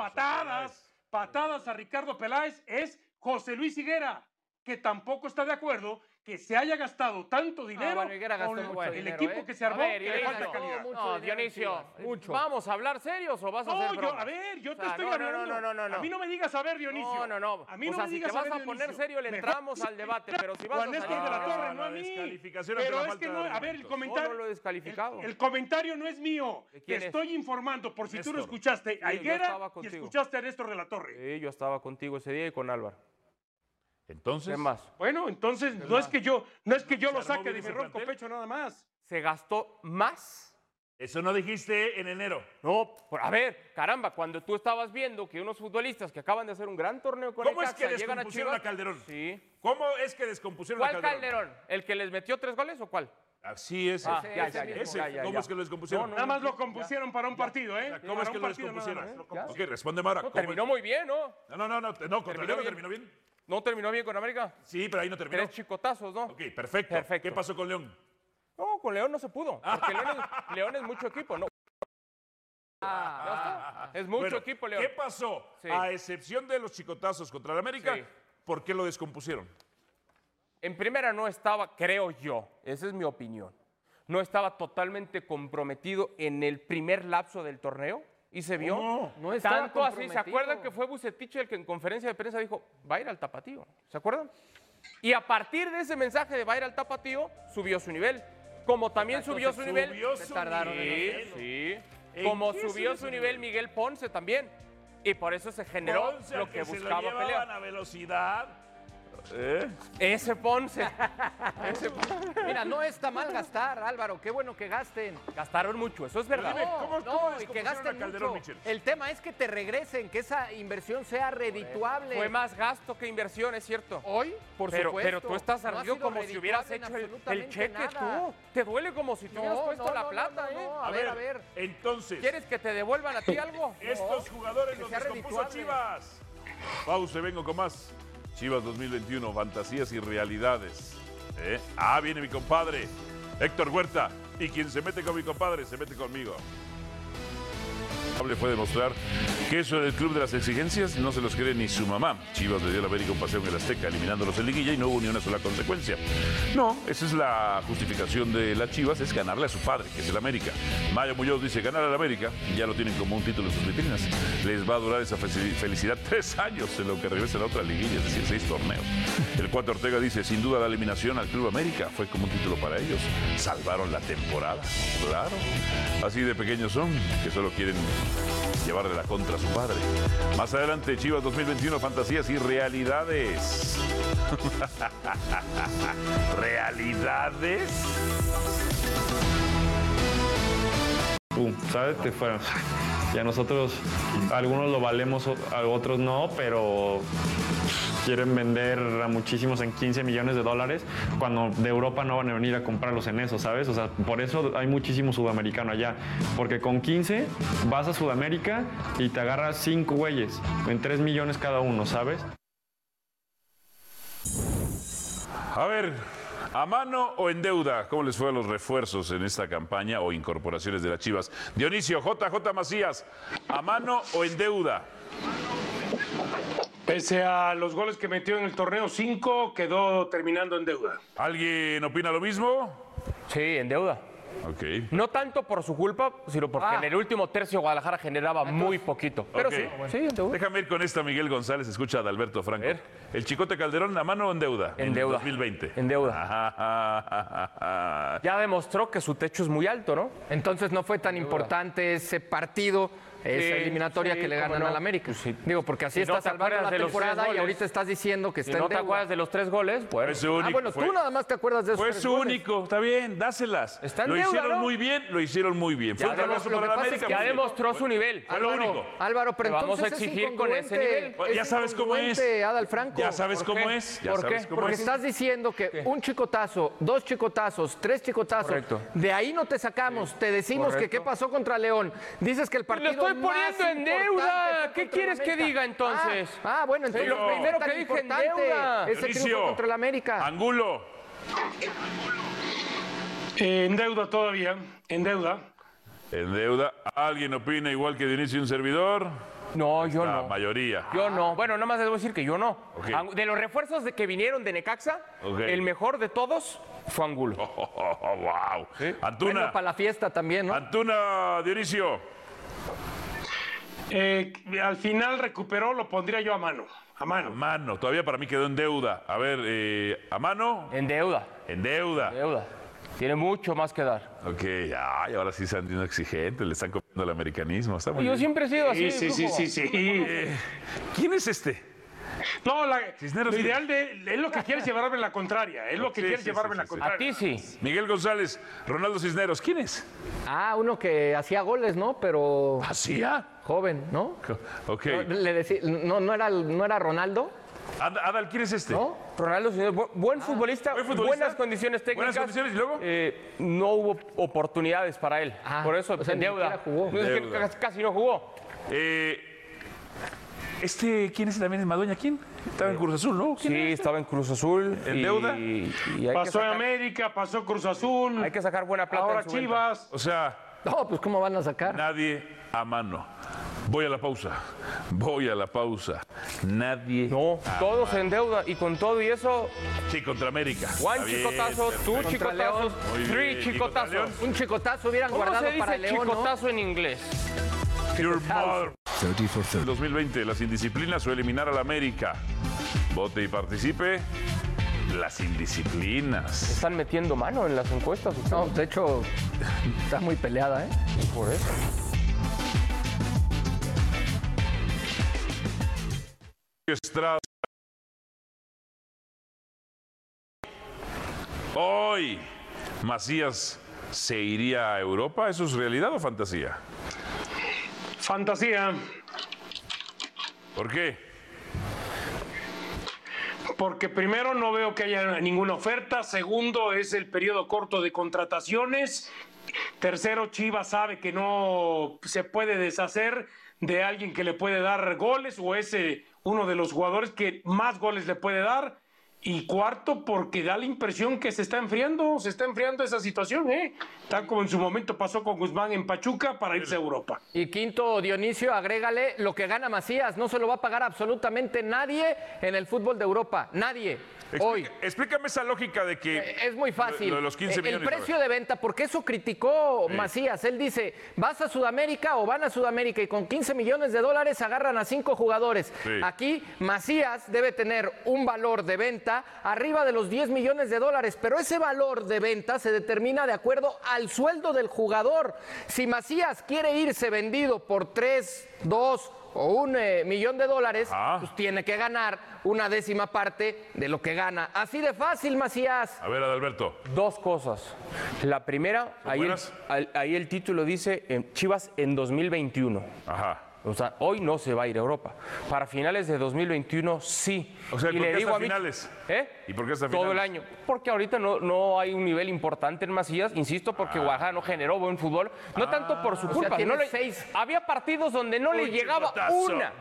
patadas a Ricardo Peláez es José Luis Higuera, que tampoco está de acuerdo que se haya gastado tanto dinero bueno, Higuera gastó con mucho el dinero, equipo ¿eh? que se armó, A ver, que le falta Dionisio. calidad. Mucho No, dinero en Dionisio, Chivas, mucho. ¿vamos a hablar serios o vas a hacer bromas? A ver, yo te O sea, estoy no, hablando. no. A mí no me digas a ver, Dionisio. No. A mí O no sea, me si digas te vas ver, a poner Dionisio. serio, le Mejor- entramos al debate, pero si vas Juan a Néstor salir... de la Torre, no a la mí. descalificación ante Pero la es falta que de no, a ver, el argumentos. comentario. No lo he descalificado. El comentario no es mío. ¿De Te quién es? estoy informando por si tú lo Néstor. escuchaste a Sí, yo Higuera estaba y contigo. escuchaste a Néstor de la Torre. Sí, yo estaba contigo ese día y con Álvaro. Entonces, ¿Qué más? Bueno, entonces no es que yo lo armó saque bien de mi ese ronco plantel? pecho nada más. ¿Se gastó más? eso no dijiste en enero. No, a ver, caramba, cuando tú estabas viendo que unos futbolistas que acaban de hacer un gran torneo con ¿Cómo el es que llegan a descompusieron Chivas... a Calderón? Sí. ¿Cómo es que descompusieron a ¿Cuál Calderón? Calderón? ¿El que les metió 3 goles o cuál? Así es. Ah, ya, ¿Cómo es que lo descompusieron? Nada más lo compusieron para un partido, ¿eh? ¿Cómo Para es que un lo partido nada descompusieron? más. Ok, responde Mara. No, ¿cómo terminó es? muy bien, ¿no? No, contra León no terminó bien. ¿No terminó bien con América? Sí, pero ahí no terminó. 3 chicotazos, ¿no? Ok, perfecto. Perfecto. ¿Qué pasó con León? No, con León no se pudo. Porque León es mucho equipo, ¿no? Ya está. Es mucho Bueno, equipo, León. ¿Qué pasó? Sí. A excepción de los chicotazos contra el América, Sí. ¿por qué lo descompusieron? En primera no estaba, creo yo, esa es mi opinión, no estaba totalmente comprometido en el primer lapso del torneo y se vio. ¿Cómo? No estaba Tanto así, ¿se comprometido. acuerdan que fue Bucetich el que en conferencia de prensa dijo, va a ir al tapatío? ¿Se acuerdan? Y a partir de ese mensaje de va a ir al tapatío, subió su nivel. Como también subió su nivel. Subió su tardaron en nivel. hacerlo. Sí. ¿En Como qué subió subió su su nivel nivel? Miguel Ponce también. Y por eso se generó Ponce, lo al que se lo buscaba llevaban pelear. a velocidad. Ese Ponce. Mira, no está mal gastar, Álvaro. Qué bueno que gasten. Gastaron mucho, eso es verdad. Dime, ¿cómo No, y descompusieron que gasten a Calderón, mucho. Michel? El tema es que te regresen, que esa inversión sea redituable. Fue más gasto que inversión, es cierto. Hoy, por pero, supuesto. Pero tú estás No ha ardido sido como si hubieras redituable en hecho el absolutamente cheque nada. tú. Te duele como si te hubieras puesto la plata, ¿eh? A ver. Entonces, ¿Quieres que te devuelvan a ti algo? estos jugadores que los sea descompuso redituable. Chivas. Pausa, vengo con más. Chivas 2021, fantasías y realidades. Viene mi compadre, Héctor Huerta. Y quien se mete con mi compadre, se mete conmigo. Fue demostrar que eso del club de las exigencias no se los cree ni su mamá. Chivas le dio a la América un paseo en el Azteca, eliminándolos en liguilla y no hubo ni una sola consecuencia. No, esa es la justificación de las Chivas, es ganarle a su padre, que es el América. Mayo Muñoz dice, ganar al América, ya lo tienen como un título en sus vitrinas. Les va a durar esa felicidad 3 años en lo que regresa a la otra liguilla, es decir, 6 torneos. El Cuatro Ortega dice, sin duda la eliminación al Club América fue como un título para ellos. Salvaron la temporada, claro. Así de pequeños son, que solo quieren llevarle la contra a su padre. Más adelante, Chivas 2021, fantasías y realidades. ¿Realidades? ¿Sabes? Te fueron. Y a nosotros, algunos lo valemos, a otros no, pero quieren vender a muchísimos en 15 millones de dólares, cuando de Europa no van a venir a comprarlos en eso, ¿sabes? O sea, por eso hay muchísimo sudamericano allá, porque con 15 vas a Sudamérica y te agarras 5 güeyes, en 3 millones cada uno, ¿sabes? A ver, ¿a mano o en deuda? ¿Cómo les fue a los refuerzos en esta campaña o incorporaciones de las Chivas? Dionisio, JJ Macías, ¿a mano o en deuda? Pese a los goles que metió en el torneo 5, quedó terminando en deuda. ¿Alguien opina lo mismo? Sí, en deuda. Okay. No tanto por su culpa, sino porque en el último tercio Guadalajara generaba muy poquito. Pero Okay. sí, en deuda. Déjame ir con esta, Miguel González. Escucha a Adalberto Franco. ¿El Chicote Calderón a mano o en deuda? En deuda. 2020. En deuda. Ya demostró que su techo es muy alto, ¿no? Entonces no fue tan importante ese partido, esa eliminatoria que le ganan al América. Pues sí. Digo, porque así Si no está te salvando la acuerdas de los temporada 3 y goles. ahorita estás diciendo que Si está no en te deuda. acuerdas de los 3 goles, Fue pues. su único. Bueno, tú nada más te acuerdas de esos Fue 3 su goles. único, está bien, dáselas. Está en Lo deuda, hicieron ¿no? muy bien, lo hicieron muy bien. Fue un fracaso para la América. Ya demostró su nivel. Fue lo único. Álvaro, pero Te vamos a entonces exigir es con ese nivel. Ya sabes cómo es. incongruente, Adal Franco. Ya sabes ¿Por cómo qué? es. Ya ¿Por sabes qué? cómo Porque es. estás diciendo que un chicotazo, 2 chicotazos, 3 chicotazos, Correcto. de ahí no te sacamos, te decimos Correcto. que qué pasó contra León. Dices que el Pues partido lo estoy más poniendo en importante deuda. fue ¿Qué contra quieres el que América. diga entonces? Bueno, entonces Lo primero tan que dije en importante deuda. ese Dionisio, triunfo contra el América. Angulo. En deuda todavía, en deuda. En deuda. ¿Alguien opina igual que Dionisio y un servidor? No, yo La no. mayoría. Yo no. Bueno, nada más les voy a decir que yo no. Ok. De los refuerzos que vinieron de Necaxa, Ok. el mejor de todos fue Angulo. Wow. Antuna. Bueno, para la fiesta también, ¿no? Antuna, Dionisio. Al final recuperó, lo pondría yo a mano. A A mano. mano. Todavía para mí quedó en deuda. A ver, ¿a mano? En deuda. En deuda. Deuda. Tiene mucho más que dar. Ok, ay, ahora sí se han sido exigentes, le están copiando el americanismo. Está muy Yo bien. siempre he sido así. Sí. ¿Quién es este? No, Cisneros, lo sí. ideal es lo que quieres llevarme la contraria. Es lo que Sí, quieres sí, llevarme sí, la sí. contraria. A ti sí. Miguel González, Ronaldo Cisneros, ¿quién es? Uno que hacía goles, ¿no? Pero ¿Hacía? joven, ¿no? Ok. No era Ronaldo, Adal, ¿quién es este? ¿no? Ronaldo Cisneros, buen futbolista, ¿Buen futbolista? buenas condiciones técnicas. Buenas condiciones, ¿y luego? No hubo oportunidades para él. Por eso, o sea, en ni deuda. siquiera jugó. No, es que Deuda. casi no jugó. ¿Quién es también? ¿Es Madueña? ¿Quién? Estaba en Cruz Azul, ¿no? ¿Quién Sí, era? estaba en Cruz Azul. ¿En deuda? Y hay que Pasó en sacar- América, pasó Cruz Azul. Hay que sacar buena plata Ahora en su venta. Chivas. O sea, No, pues ¿cómo van a sacar? nadie a mano. Voy a la pausa. Nadie. No, todos en deuda. Y con todo y eso, Sí, contra América. Juan Está bien, chicotazo, tú perfecto. chicotazo, Muy bien. three ¿Y contra chicotazos. León? Un chicotazo hubieran ¿Cómo guardado se para dice León, ¿no? chicotazo en inglés? Your mother. 2020, las indisciplinas o eliminar a la América. Vote y participe. Las indisciplinas. Están metiendo mano en las encuestas. ustedes. No, de hecho, está muy peleada, ¿eh? Por eso. Estrada. Hoy, Macías se iría a Europa. ¿Eso es realidad o fantasía? Fantasía. ¿Por qué? Porque primero no veo que haya ninguna oferta. Segundo, es el periodo corto de contrataciones. Tercero, Chivas sabe que no se puede deshacer de alguien que le puede dar goles o es uno de los jugadores que más goles le puede dar. Y cuarto, porque da la impresión que se está enfriando esa situación, ¿eh? Tal como en su momento pasó con Guzmán en Pachuca para irse a Europa. Y quinto, Dionisio, agrégale lo que gana Macías. No se lo va a pagar absolutamente nadie en el fútbol de Europa. Nadie. hoy. Explícame esa lógica de que... Es muy fácil. Lo de los 15 millones. El precio de venta, porque eso criticó Macías. Él dice, vas a Sudamérica o van a Sudamérica y con 15 millones de dólares agarran a 5 jugadores. Sí. Aquí Macías debe tener un valor de venta arriba de los 10 millones de dólares, pero ese valor de venta se determina de acuerdo al sueldo del jugador. Si Macías quiere irse vendido por 3, 2 o $1 millón, pues tiene que ganar una décima parte de lo que gana. Así de fácil, Macías. A ver, Adalberto. Dos cosas. La primera, ahí el título dice Chivas en 2021. Ajá. O sea, hoy no se va a ir a Europa. Para finales de 2021, sí. O sea, y ¿por le qué digo hasta a finales? ¿Y por qué hasta todo finales? el año. Porque ahorita no hay un nivel importante en Macías, insisto, porque Guadalajara no generó buen fútbol. No tanto por su culpa. Había partidos donde no le llegaba una.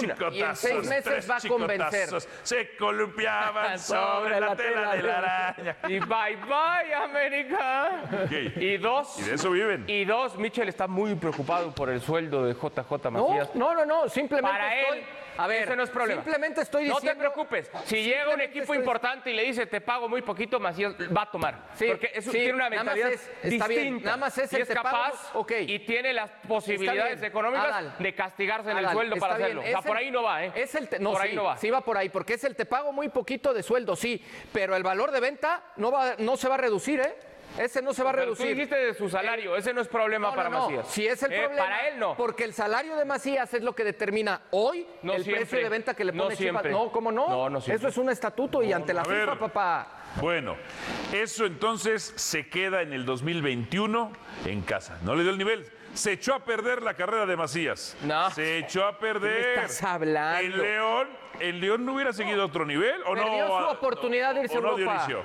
Y en 6 meses va a convencer. Se columpiaban sobre la tela de la araña. Y bye bye, América. Okay. Y dos. Y de eso viven. Y dos, Michel está muy preocupado por el sueldo de JJ Macías. No, simplemente para él. A ver, ese no es problema. Simplemente estoy diciendo... No te preocupes. Si llega un equipo importante y le dice te pago muy poquito, Macías va a tomar. Sí, porque eso tiene una mentalidad está bien, distinta. nada más es y el es te capaz pago, y tiene las posibilidades económicas de castigarse en el sueldo para hacerlo. O sea, por ahí no va, ¿eh? Por ahí no va. Sí va por ahí, porque es el te pago muy poquito de sueldo, sí, pero el valor de venta no se va a reducir, ¿eh? Ese no se va a reducir. Tú dijiste de su salario, ese no es problema para Macías. Sí es el problema. Para él no. Porque el salario de Macías es lo que determina hoy el precio de venta que le pone Chivas. No, ¿cómo no? No eso es un estatuto y ante la FIFA, papá. Bueno, eso entonces se queda en el 2021 en casa. No le dio el nivel. Se echó a perder la carrera de Macías. No. Se echó a perder. ¿Qué me estás hablando? ¿El León no hubiera seguido otro nivel o no? Perdió su oportunidad de irse a Europa. Dionisio?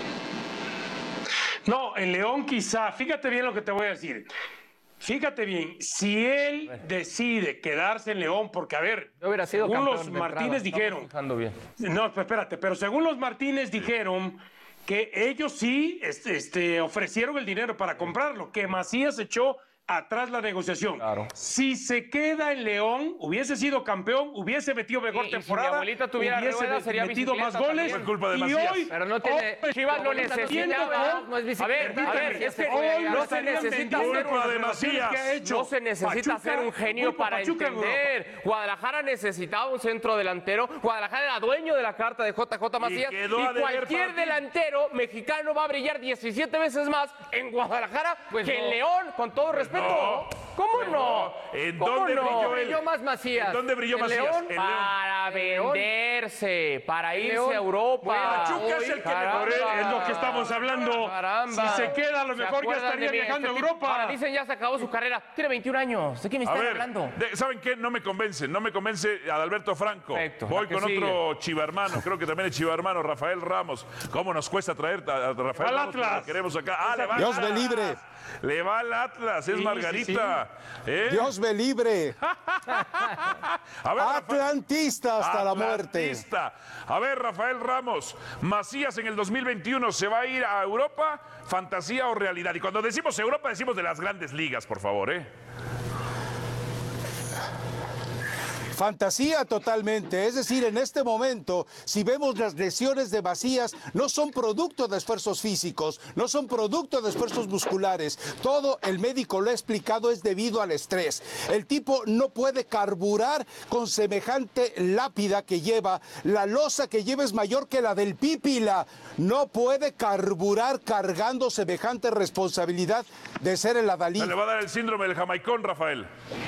No, en León quizá, fíjate bien lo que te voy a decir. Fíjate bien, si él decide quedarse en León, porque a ver, según los Martínez dijeron, no, espérate, pero según los Martínez dijeron que ellos sí ofrecieron el dinero para comprarlo, que Macías echó atrás la negociación. Claro. Si se queda en León, hubiese sido campeón, hubiese metido mejor temporada, si mi abuelita tuviera hubiese ruedas, sería metido más goles. Fue culpa de y Macías. hoy, pero no tiene, Chivas lo necesitaba. No es bicicleta. A ver, es que hoy no se necesita ser no se necesita ser un genio para entender. Guadalajara necesitaba un centro delantero. Guadalajara era dueño de la carta de JJ Macías. Y cualquier delantero mexicano va a brillar 17 veces más en Guadalajara que en León, con todo respeto. ¿Cómo no? ¿En dónde brilló más Macías? ¿En dónde brilló Macías? León? Para venderse, para irse a Europa. Pachuca es el que mejor es lo que estamos hablando. Caramba. Si se queda, a lo mejor ya estaría viajando a Europa. Ahora dicen ya se acabó su carrera. Tiene 21 años. ¿De qué me están hablando? ¿Saben qué? No me convence Adalberto Franco. Perfecto. Voy con otro chivarmano, creo que también es chivarmano, Rafael Ramos. ¿Cómo nos cuesta traer a Rafael Ramos? Atlas. Lo queremos acá. Le va Dios me Atlas. libre. Le va al Atlas, es Margarita. Dios me libre. A ver, Atlantista hasta la muerte. A ver, Rafael Ramos, Macías en el 2021 se va a ir a Europa, fantasía o realidad. Y cuando decimos Europa, decimos de las grandes ligas, por favor, Fantasía totalmente, es decir, en este momento, si vemos las lesiones de Macías, no son producto de esfuerzos físicos, no son producto de esfuerzos musculares, todo el médico lo ha explicado es debido al estrés. El tipo no puede carburar con semejante lápida que lleva, la losa que lleva es mayor que la del Pípila, no puede carburar cargando semejante responsabilidad de ser el adalid. Le va a dar el síndrome del jamaicón, Rafael.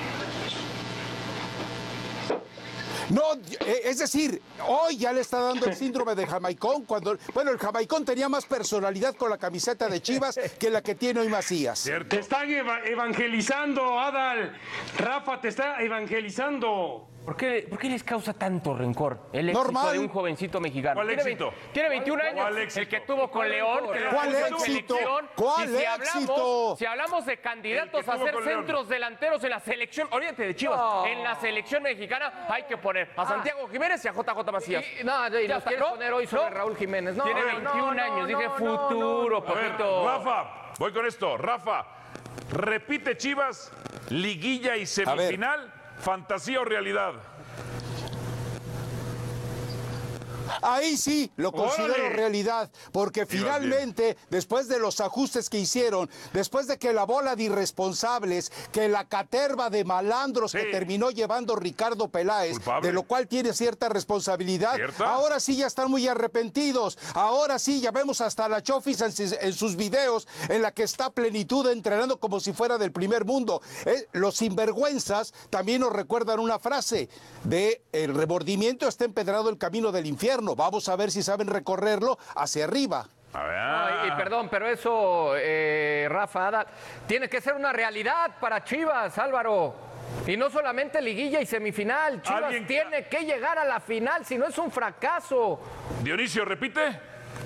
No, es decir, hoy ya le está dando el síndrome de jamaicón cuando, el jamaicón tenía más personalidad con la camiseta de Chivas que la que tiene hoy Macías. Cierto. Te están evangelizando, Adal. Rafa, te está evangelizando. ¿Por qué les causa tanto rencor el éxito Normal. de un jovencito mexicano? ¿Cuál éxito? Tiene 21 años. ¿Cuál éxito? El que tuvo con León. ¿Cuál éxito? ¿Cuál éxito? Si hablamos de candidatos a ser con centros delanteros en la selección, olvídate de Chivas, en la selección mexicana hay que poner a Santiago Jiménez y a JJ Macías. Y los quieres poner hoy sobre Raúl Jiménez. No, tiene 21 años, dije futuro, papito. Rafa, voy con esto. Rafa, repite Chivas, liguilla y semifinal, fantasía o realidad. Ahí sí lo considero ¡Órale! realidad, porque finalmente, después de los ajustes que hicieron, después de que la bola de irresponsables, que la caterva de malandros que terminó llevando Ricardo Peláez, Culpable. de lo cual tiene cierta responsabilidad, ¿Cierta? ahora sí ya están muy arrepentidos, ahora sí ya vemos hasta la Chofis en sus videos en la que está a plenitud entrenando como si fuera del primer mundo. Los sinvergüenzas también nos recuerdan una frase de el remordimiento está empedrado el camino del infierno. Vamos a ver si saben recorrerlo hacia arriba. A ver. No, y perdón, pero eso, Rafa, Adal, tiene que ser una realidad para Chivas, Álvaro. Y no solamente liguilla y semifinal. Chivas tiene que llegar a la final, si no es un fracaso. Dionisio, repite.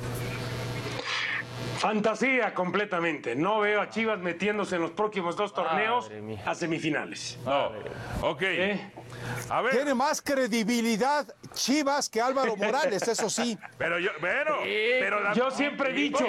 Fantasía completamente. No veo a Chivas metiéndose en los próximos 2 torneos a semifinales. No. Ok. A ver. Tiene más credibilidad Chivas que Álvaro Morales, eso sí. Pero yo, bueno, pero yo siempre he dicho.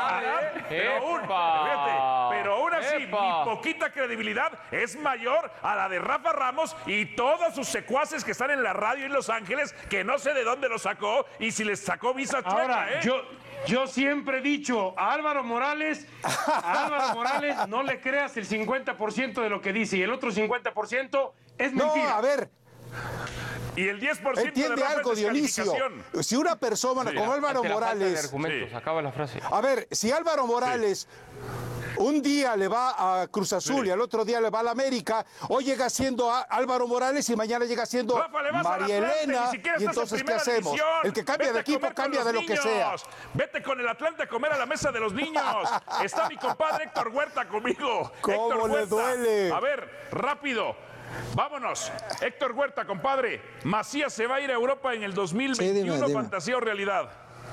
Pero aún así, mi poquita credibilidad es mayor a la de Rafa Ramos y todos sus secuaces que están en la radio en Los Ángeles, que no sé de dónde lo sacó y si les sacó visa chueca, Ahora, yo siempre he dicho a Álvaro Morales no le creas el 50% de lo que dice y el otro 50% es mentira. No, a ver. Y el 10% entiende de Rafa algo, es Dionisio. descalificación. Si una persona como Álvaro Morales... Acaba la frase. A ver, si Álvaro Morales... Un día le va a Cruz Azul y al otro día le va a la América. Hoy llega siendo Álvaro Morales y mañana llega siendo Rafa, le vas a María Atlante, Elena. ni siquiera Y estás en entonces, ¿qué primera hacemos? división. El que cambia Vete de a equipo comer con cambia de lo los que sea. niños. Vete con el Atlante a comer a la mesa de los niños. Está mi compadre Héctor Huerta conmigo. ¿Cómo Héctor le Huerta. duele? A ver, rápido. Vámonos. Héctor Huerta, compadre. Macías se va a ir a Europa en el 2021. dime. ¿Fantasía o realidad?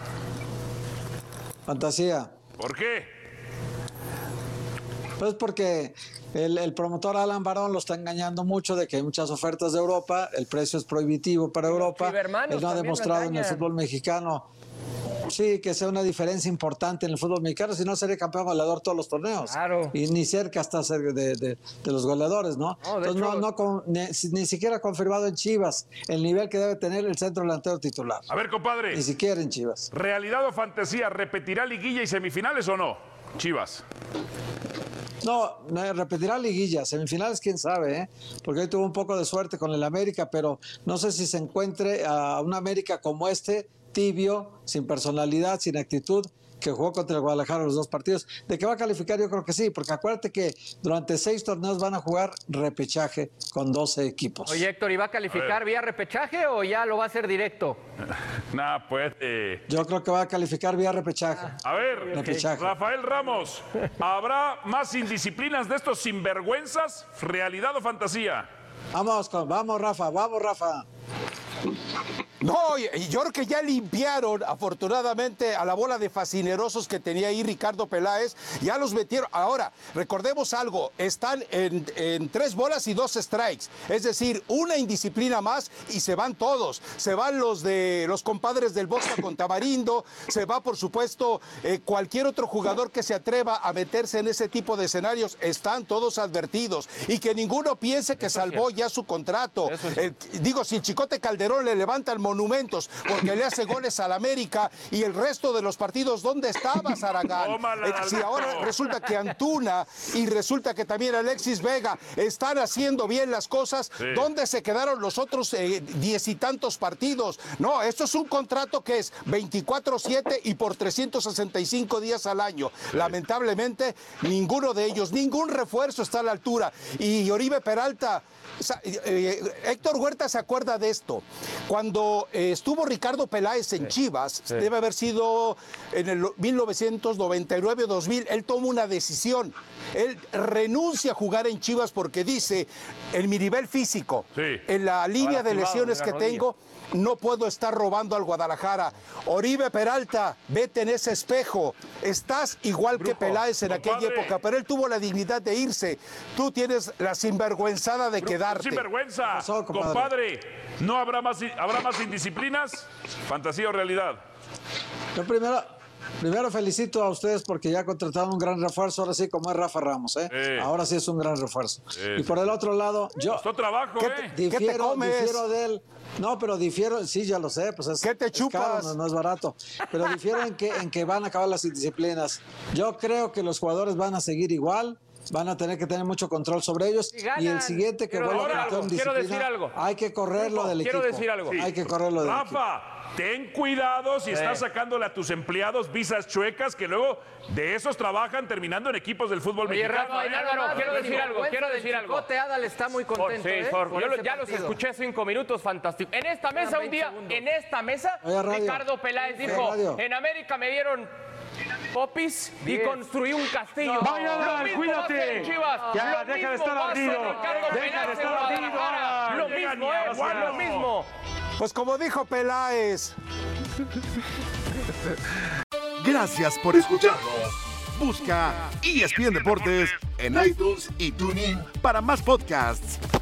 Fantasía. ¿Por qué? Pues porque el promotor Alan Barón lo está engañando mucho de que hay muchas ofertas de Europa, el precio es prohibitivo para Europa. Cibermanos Él no ha también demostrado lo en el engañan. fútbol mexicano, sí, que sea una diferencia importante en el fútbol mexicano, si no sería campeón goleador todos los torneos. Claro. Y ni cerca está de los goleadores, ¿no? No, de Entonces hecho- ni siquiera ha confirmado en Chivas el nivel que debe tener el centro delantero titular. A ver, compadre. Ni siquiera en Chivas. ¿Realidad o fantasía? ¿Repetirá liguilla y semifinales o no? Chivas. No, repetirá liguilla, semifinales quién sabe, ¿eh? Porque hoy tuvo un poco de suerte con el América, pero no sé si se encuentre a un América como este, tibio, sin personalidad, sin actitud, que jugó contra el Guadalajara los 2 partidos. ¿De qué va a calificar? Yo creo que sí, porque acuérdate que durante 6 torneos van a jugar repechaje con 12 equipos. Oye, Héctor, ¿y va a calificar vía repechaje o ya lo va a hacer directo? Nah, pues. Yo creo que va a calificar vía repechaje. A ver, Repechaje. Rafael Ramos, ¿habrá más indisciplinas de estos sinvergüenzas? ¿Realidad o fantasía? Vamos, Rafa. No, y yo creo que ya limpiaron, afortunadamente, a la bola de fascinerosos que tenía ahí Ricardo Peláez. Ya los metieron. Ahora, recordemos algo. Están en 3 bolas y 2 strikes. Es decir, una indisciplina más y se van todos. Se van los compadres del Boca con Tamarindo. Se va, por supuesto, cualquier otro jugador que se atreva a meterse en ese tipo de escenarios. Están todos advertidos. Y que ninguno piense que salvó ya su contrato. Digo, si el Chicote Calderón le levantan monumentos porque le hace goles al América y el resto de los partidos, ¿dónde estaba Zaragán? Si ahora resulta que Antuna y resulta que también Alexis Vega están haciendo bien las cosas, ¿dónde se quedaron los otros 10 y tantos partidos? No, esto es un contrato que es 24/7 y por 365 días al año. Lamentablemente, ninguno de ellos, ningún refuerzo está a la altura. Y Oribe Peralta, Héctor Huerta se acuerda de esto. Cuando estuvo Ricardo Peláez en Chivas, debe haber sido en el 1999-2000, él toma una decisión. Él renuncia a jugar en Chivas porque dice, en mi nivel físico, en la línea de lesiones que tengo, no puedo estar robando al Guadalajara. Oribe Peralta, vete en ese espejo. Estás igual que Peláez en aquella época, pero él tuvo la dignidad de irse. Tú tienes la sinvergüenzada de quedarte. Sinvergüenza, compadre. ¿No habrá más indisciplinas? ¿Fantasía o realidad? Yo primero, primero felicito a ustedes porque ya contrataron un gran refuerzo, ahora sí, como es Rafa Ramos, ¿eh? Ahora sí es un gran refuerzo. Y por el otro lado, yo trabajo, difiero de él. No, pero difiero, sí, ya lo sé, pues es, ¿qué te chupas? Es caro, no es barato. Pero difiero en que van a acabar las indisciplinas. Yo creo que los jugadores van a seguir igual. Van a tener que tener mucho control sobre ellos. Y el siguiente que vuelva a meter en disciplina, hay que correrlo del equipo. Quiero decir algo. Hay que correrlo del equipo. Rafa, ten cuidado si estás sacándole a tus empleados visas chuecas que luego de esos trabajan terminando en equipos del fútbol mexicano. Rafa, quiero decir algo. Adal está muy contento. Yo ya los escuché 5 minutos, fantástico. En esta mesa un día, Ricardo Peláez dijo, en América me dieron popis y construí un castillo. Vaya, Adal, cuídate. Ya, deja de estar ardido. Deja de estar ardido. Lo mismo. Pues como dijo Peláez. Gracias por escucharnos. Busca ESPN Deportes en iTunes y TuneIn para más podcasts.